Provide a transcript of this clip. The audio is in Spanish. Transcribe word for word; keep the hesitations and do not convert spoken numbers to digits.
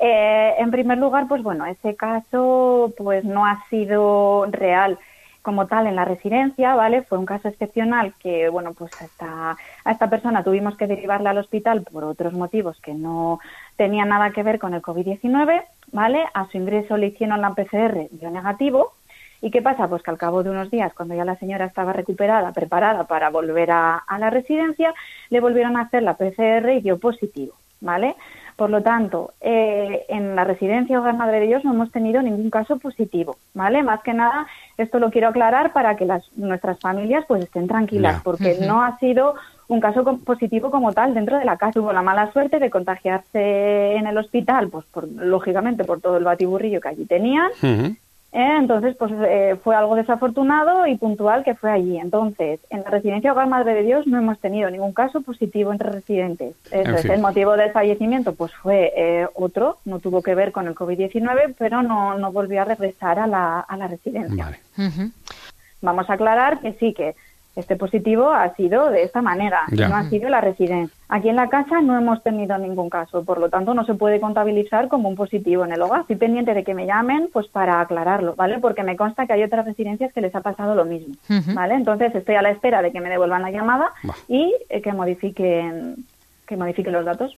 Eh, en primer lugar, pues bueno, ese caso pues no ha sido real como tal en la residencia, ¿vale? Fue un caso excepcional que, bueno, pues a esta, a esta persona tuvimos que derivarla al hospital por otros motivos que no tenían nada que ver con el COVID diecinueve, ¿vale? A su ingreso le hicieron la P C R, dio negativo. ¿Y qué pasa? Pues que al cabo de unos días, cuando ya la señora estaba recuperada, preparada para volver a, a la residencia, le volvieron a hacer la P C R y dio positivo, ¿vale? Por lo tanto, eh, en la residencia Hogar Madre de Dios no hemos tenido ningún caso positivo, ¿vale? Más que nada, esto lo quiero aclarar para que las, nuestras familias pues estén tranquilas, Ya. porque Uh-huh. no ha sido un caso com- positivo como tal dentro de la casa. Tuvo la mala suerte de contagiarse en el hospital, pues por, lógicamente por todo el batiburrillo que allí tenían. Uh-huh. Eh, entonces, pues eh, fue algo desafortunado y puntual que fue allí. Entonces, en la residencia Hogar Madre de Dios no hemos tenido ningún caso positivo entre residentes. Eso En es, fin. el motivo del fallecimiento pues fue eh, otro, no tuvo que ver con el COVID diecinueve, pero no, no volvió a regresar a la, a la residencia. Vale. Ujú. Vamos a aclarar que sí, que este positivo ha sido de esta manera, Ya. no ha sido la residencia. Aquí en la casa no hemos tenido ningún caso, por lo tanto no se puede contabilizar como un positivo en el hogar. Estoy pendiente de que me llamen pues para aclararlo, ¿vale? Porque me consta que hay otras residencias que les ha pasado lo mismo, Ujú. ¿vale? Entonces estoy a la espera de que me devuelvan la llamada Va. y eh, que modifiquen que modifiquen los datos.